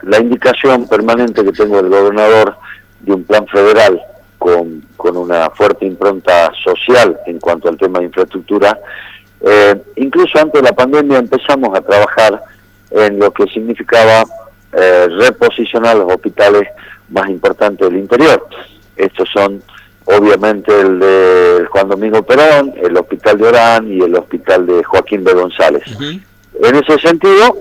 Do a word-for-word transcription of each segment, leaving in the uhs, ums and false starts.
la indicación permanente que tengo del gobernador de un plan federal con, con una fuerte impronta social en cuanto al tema de infraestructura. Eh, incluso antes de la pandemia empezamos a trabajar en lo que significaba eh, reposicionar los hospitales más importantes del interior. Estos son obviamente el de Juan Domingo Perón, el Hospital de Orán y el Hospital de Joaquín B. González. Uh-huh. En ese sentido,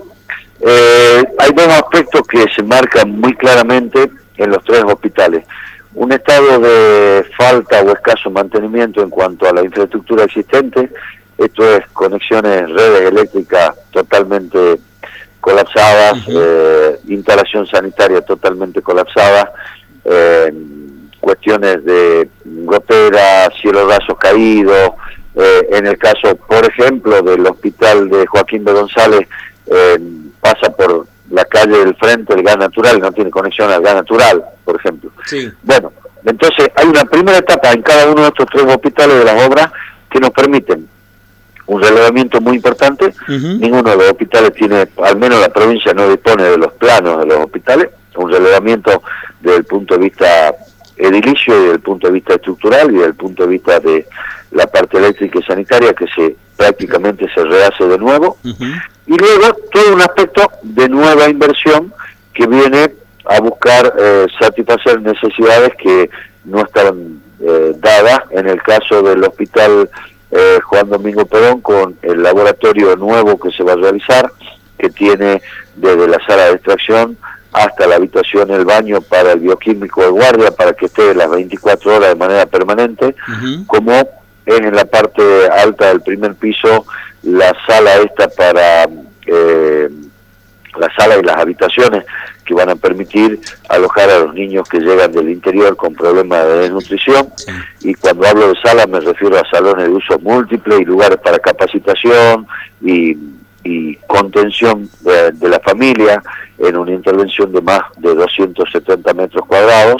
eh, hay dos aspectos que se marcan muy claramente en los tres hospitales. Un estado de falta o escaso mantenimiento en cuanto a la infraestructura existente, esto es conexiones, redes eléctricas totalmente colapsadas, uh-huh. eh, instalación sanitaria totalmente colapsada, eh, cuestiones de gotera, cielos rasos caídos, eh, en el caso, por ejemplo, del hospital de Joaquín B. González, eh, pasa por la calle del frente el gas natural, no tiene conexión al gas natural, por ejemplo. Sí. Bueno, entonces hay una primera etapa en cada uno de estos tres hospitales de las obras que nos permiten un relevamiento muy importante. Uh-huh. Ninguno de los hospitales tiene, al menos la provincia no dispone de los planos de los hospitales, un relevamiento desde el punto de vista edilicio y desde el punto de vista estructural y desde el punto de vista de la parte eléctrica y sanitaria que se prácticamente se rehace de nuevo. Uh-huh. Y luego todo un aspecto de nueva inversión que viene a buscar eh, satisfacer necesidades que no estaban eh, dadas en el caso del hospital eh, Juan Domingo Perón, con el laboratorio nuevo que se va a realizar, que tiene desde la sala de extracción hasta la habitación, el baño para el bioquímico de guardia, para que esté las veinticuatro horas de manera permanente, uh-huh. como en la parte alta del primer piso, la sala esta para eh, la sala y las habitaciones que van a permitir alojar a los niños que llegan del interior con problemas de desnutrición. Sí. Y cuando hablo de sala me refiero a salones de uso múltiple y lugares para capacitación y, y contención de, de la familia en una intervención de más de doscientos setenta metros cuadrados,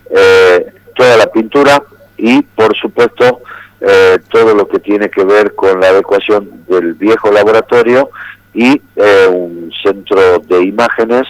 eh, toda la pintura y por supuesto Eh, todo lo que tiene que ver con la adecuación del viejo laboratorio y eh, un centro de imágenes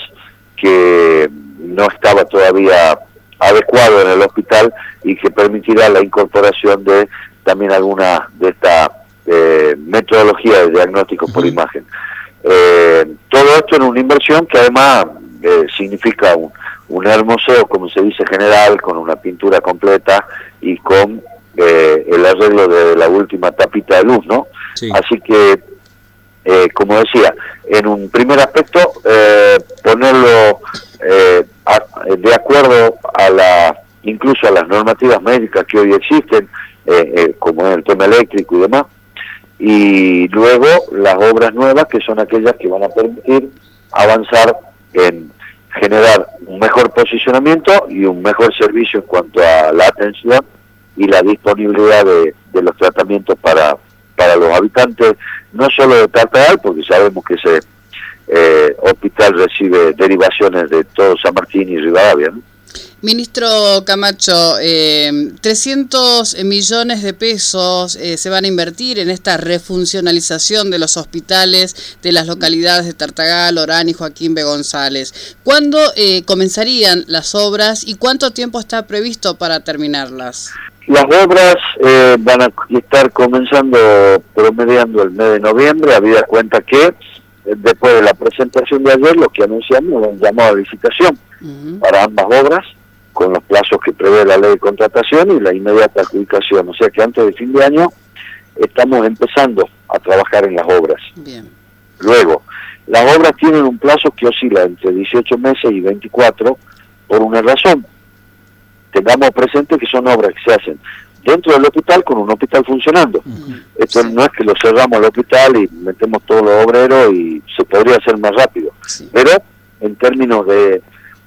que no estaba todavía adecuado en el hospital y que permitirá la incorporación de también alguna de esta eh, metodología de diagnóstico uh-huh. por imagen. Eh, todo esto en una inversión que además eh, significa un, un hermoseo, como se dice, general, con una pintura completa y con Eh, el arreglo de la última tapita de luz, ¿no? Sí. Así que, eh, como decía, en un primer aspecto, eh, ponerlo eh, a, de acuerdo a la, incluso a las normativas médicas que hoy existen, eh, eh, como es el tema eléctrico y demás, y luego las obras nuevas, que son aquellas que van a permitir avanzar en generar un mejor posicionamiento y un mejor servicio en cuanto a la atención y la disponibilidad de, de los tratamientos para, para los habitantes, no solo de Tartagal, porque sabemos que ese eh, hospital recibe derivaciones de todo San Martín y Rivadavia, ¿no? Ministro Camacho, eh, trescientos millones de pesos eh, se van a invertir en esta refuncionalización de los hospitales de las localidades de Tartagal, Orán y Joaquín B. González. ¿Cuándo eh, comenzarían las obras y cuánto tiempo está previsto para terminarlas? Las obras eh, van a estar comenzando, promediando el mes de noviembre, habida cuenta que eh, después de la presentación de ayer, lo que anunciamos, un llamado a licitación uh-huh. para ambas obras, con los plazos que prevé la ley de contratación y la inmediata adjudicación. O sea que antes de fin de año estamos empezando a trabajar en las obras. Bien. Luego, las obras tienen un plazo que oscila entre dieciocho meses y veinticuatro por una razón. Tengamos presente que son obras que se hacen dentro del hospital con un hospital funcionando. Uh-huh. Esto sí. No es que lo cerramos el hospital y metemos todos los obreros y se podría hacer más rápido. Sí. Pero en términos de,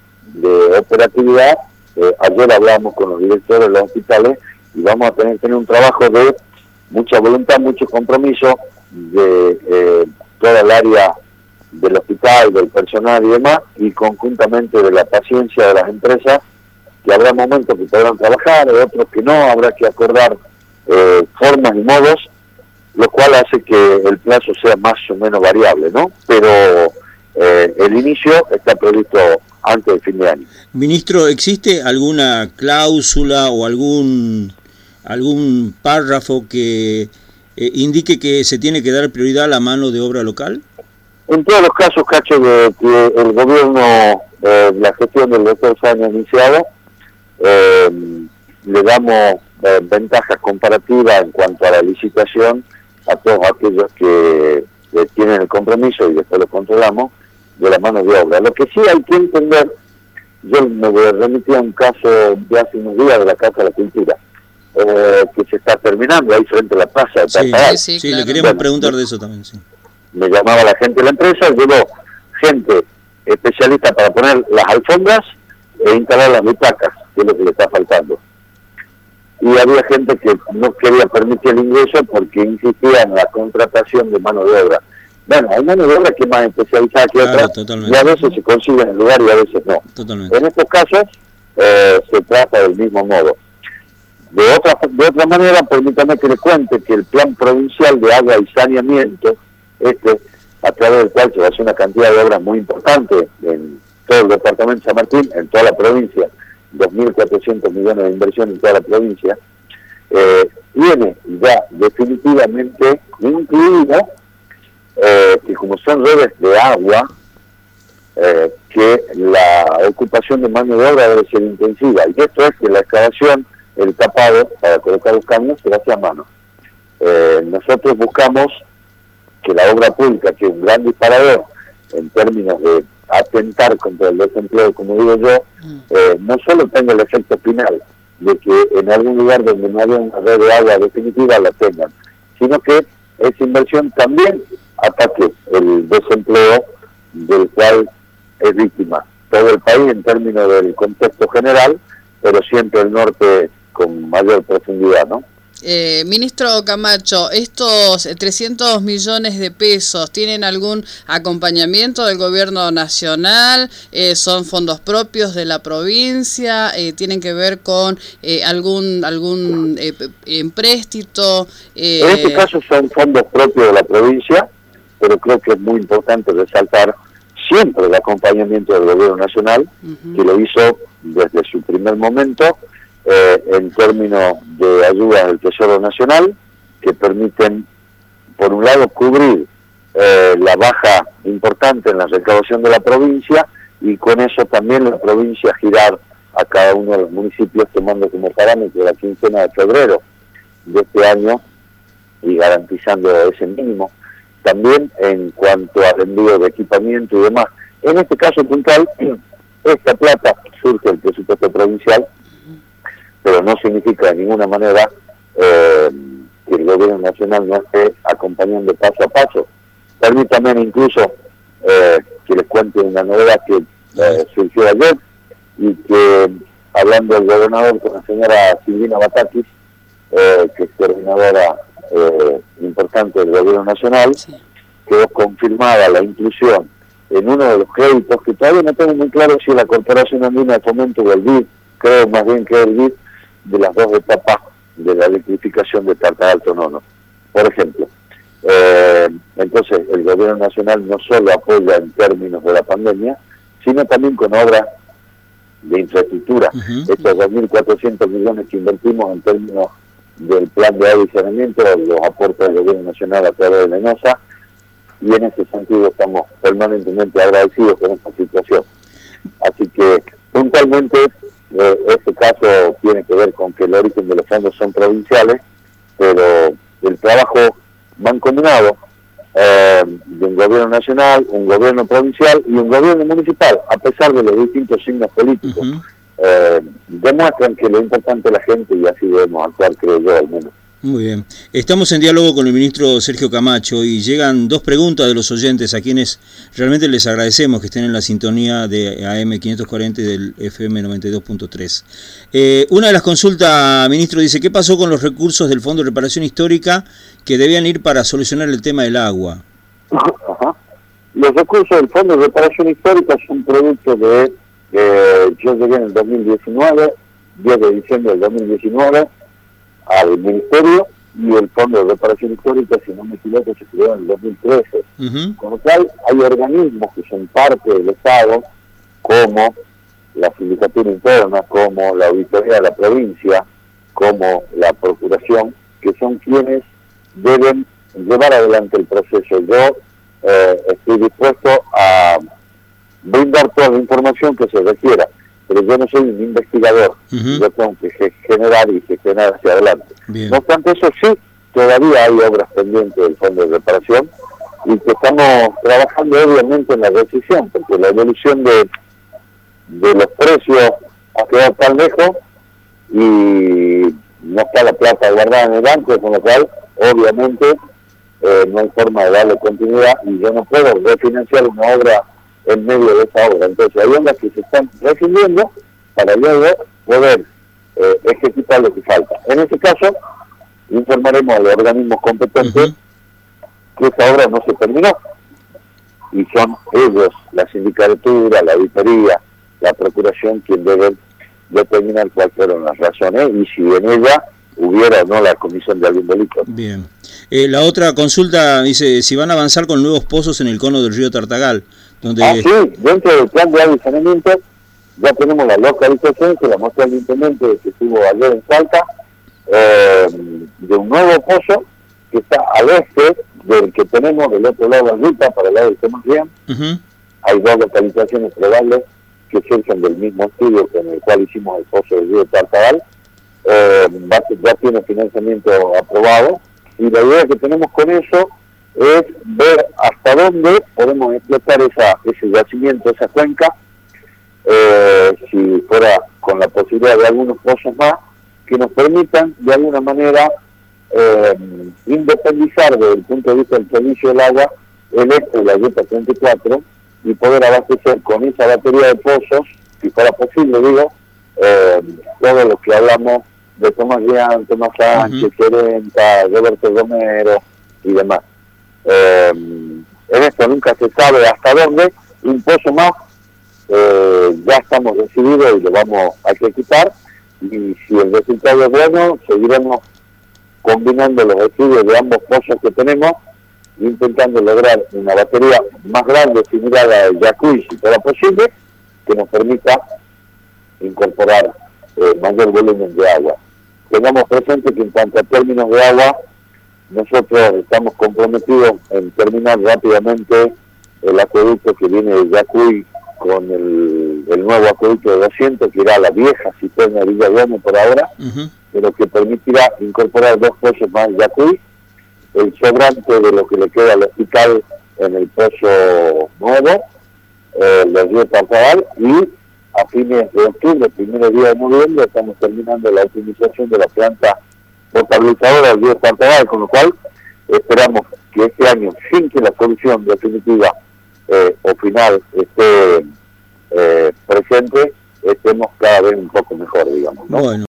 de operatividad, eh, ayer hablamos con los directores de los hospitales y vamos a tener que tener un trabajo de mucha voluntad, mucho compromiso de eh, toda el área del hospital, del personal y demás, y conjuntamente de la paciencia de las empresas, que habrá momentos que podrán trabajar, otros que no, habrá que acordar eh, formas y modos, lo cual hace que el plazo sea más o menos variable, ¿no? Pero Eh, el inicio está previsto antes del fin de año. Ministro, ¿existe alguna cláusula o algún algún párrafo que eh, indique que se tiene que dar prioridad a la mano de obra local? En todos los casos, Cacho, de que el gobierno, eh, la gestión del doctor Sáenz ha iniciado, eh, le damos eh, ventajas comparativas en cuanto a la licitación a todos aquellos que, que tienen el compromiso, y después lo controlamos, de la mano de obra. Lo que sí hay que entender, yo me remití a un caso de hace unos días de la Casa de la Cultura, eh, que se está terminando ahí frente a la plaza de sí, Tartagal. sí, sí, sí, claro. Le queríamos bueno, preguntar de eso también, sí. Me llamaba la gente de la empresa, llevó gente especialista para poner las alfombras e instalar las butacas, que es lo que le está faltando. Y había gente que no quería permitir el ingreso porque insistía en la contratación de mano de obra. Bueno, hay mano de obra que es más especializada que claro, otra, totalmente. Y a veces se consigue en el lugar y a veces no. Totalmente. En estos casos eh, se trata del mismo modo. De otra, de otra manera, permítame que le cuente que el Plan Provincial de Agua y Saneamiento, este, a través del cual se va a hacer una cantidad de obras muy importante en todo el departamento de San Martín, en toda la provincia, dos mil cuatrocientos millones de inversión en toda la provincia, eh, tiene ya definitivamente incluido eh, que como son redes de agua, eh, que la ocupación de mano de obra debe ser intensiva, y esto es que la excavación, el tapado para colocar los caños se hace a mano. Eh, nosotros buscamos que la obra pública, que es un gran disparador en términos de atentar contra el desempleo, como digo yo, eh, no solo tenga el efecto final de que en algún lugar donde no haya una red de agua definitiva la tengan, sino que esa inversión también ataque el desempleo del cual es víctima todo el país en términos del contexto general, pero siempre el norte con mayor profundidad, ¿no? Eh, ministro Camacho, ¿estos trescientos millones de pesos tienen algún acompañamiento del gobierno nacional? Eh, ¿Son fondos propios de la provincia? Eh, ¿Tienen que ver con eh, algún algún eh, empréstito? Eh... En este caso son fondos propios de la provincia, pero creo que es muy importante resaltar siempre el acompañamiento del gobierno nacional, uh-huh. que lo hizo desde su primer momento, Eh, en términos de ayuda del Tesoro Nacional, que permiten, por un lado, cubrir eh, la baja importante en la recaudación de la provincia, y con eso también la provincia girar a cada uno de los municipios, tomando como parámetro la quincena de febrero de este año y garantizando ese mínimo. También en cuanto al envío de equipamiento y demás. En este caso puntual, esta plata surge del presupuesto provincial, pero no significa de ninguna manera eh, que el gobierno nacional no esté acompañando paso a paso. Permítanme incluso eh, que les cuente una novedad que eh, surgió ayer, y que, hablando del gobernador con la señora Silvina Batakis, eh, que es coordinadora eh, importante del gobierno nacional, sí. quedó confirmada la inclusión en uno de los créditos, que todavía no tengo muy claro si la Corporación Andina de Fomento o el B I D, creo más bien que el B I D, de las dos etapas de la electrificación de Tartagal Tonono, por ejemplo. Eh, entonces, el gobierno nacional no solo apoya en términos de la pandemia, sino también con obras de infraestructura. Uh-huh. Estos dos mil cuatrocientos millones que invertimos en términos del plan de agua y saneamiento, los aportes del gobierno nacional a través de la ENOSA, y en ese sentido estamos permanentemente agradecidos con esta situación. Así que, puntualmente, Eh, este caso tiene que ver con que el origen de los fondos son provinciales, pero el trabajo mancomunado eh, de un gobierno nacional, un gobierno provincial y un gobierno municipal, a pesar de los distintos signos políticos, uh-huh. eh, demuestran que lo importante es la gente, y así debemos actuar, creo yo, al menos. Muy bien. Estamos en diálogo con el ministro Sergio Camacho y llegan dos preguntas de los oyentes, a quienes realmente les agradecemos que estén en la sintonía de A M quinientos cuarenta y del F M noventa y dos punto tres. Eh, una de las consultas, ministro, dice: ¿qué pasó con los recursos del Fondo de Reparación Histórica que debían ir para solucionar el tema del agua? Ajá. Los recursos del Fondo de Reparación Histórica son producto de... Eh, yo llegué en el dos mil diecinueve, diez de diciembre del dos mil diecinueve, al Ministerio, y el Fondo de Reparación Histórica, si no me equivoco, se creó en el dos mil trece. Uh-huh. Con lo cual hay organismos que son parte del Estado, como la Sindicatura Interna, como la Auditoría de la Provincia, como la Procuración, que son quienes deben llevar adelante el proceso. Yo eh, estoy dispuesto a brindar toda la información que se requiera, pero yo no soy un investigador, uh-huh. Yo tengo que generar y gestionar hacia adelante. Bien. No obstante eso, sí, todavía hay obras pendientes del Fondo de Reparación y que estamos trabajando obviamente en la decisión, porque la evolución de, de los precios ha quedado tan lejos y no está la plata guardada en el banco, con lo cual obviamente eh, no hay forma de darle continuidad y yo no puedo refinanciar una obra en medio de esa obra. Entonces hay obras que se están rescindiendo para luego poder eh, ejecutar lo que falta. En ese caso, informaremos a los organismos competentes uh-huh. que esa obra no se terminó y son ellos, la sindicatura, la auditoría, la procuración, quien deben determinar cuáles fueron las razones y si en ella hubiera o no la comisión de algún delito. Bien. Eh, la otra consulta dice si van a avanzar con nuevos pozos en el cono del río Tartagal. Donde... Ah, sí, dentro del plan de agua y saneamiento ya tenemos la localización que la mostró el intendente que estuvo ayer en Salta, eh, de un nuevo pozo que está al este del que tenemos del otro lado de la ruta, para el lado de Tomás Rian. Uh-huh. Hay dos localizaciones probables que surgen del mismo estudio con el cual hicimos el pozo del río Tartagal. Eh, ya tiene financiamiento aprobado y la idea que tenemos con eso es ver hasta dónde podemos explotar esa, ese yacimiento, esa cuenca, eh, si fuera con la posibilidad de algunos pozos más que nos permitan de alguna manera eh, independizar desde el punto de vista del servicio del agua el este de la ruta treinta y cuatro y poder abastecer con esa batería de pozos, si fuera posible, digo, eh, todo lo que hablamos de Tomás Rian, Tomás Sánchez, uh-huh. Querenta, Roberto Romero y demás. Eh, en esto nunca se sabe hasta dónde, un pozo más, eh, ya estamos decididos y lo vamos a ejecutar y si el resultado es bueno, seguiremos combinando los estudios de ambos pozos que tenemos, intentando lograr una batería más grande, similar a la de Yacuy, si fuera posible, que nos permita incorporar eh, mayor volumen de agua. Tengamos presente que en cuanto a términos de agua, nosotros estamos comprometidos en terminar rápidamente el acueducto que viene de Yacuy con el, el nuevo acueducto de doscientos, que era la vieja cisterna de Villa Duerme por ahora, uh-huh. pero que permitirá incorporar dos pozos más de Yacuy, el sobrante de lo que le queda al hospital en el pozo nuevo, eh, el río Tartagal, y a fines de octubre, primer día de noviembre, estamos terminando la optimización de la planta potabilizadora del río Tartagal, con lo cual esperamos que este año, sin que la solución definitiva eh, o final esté eh, presente, estemos cada vez un poco mejor, digamos, ¿no? Bueno.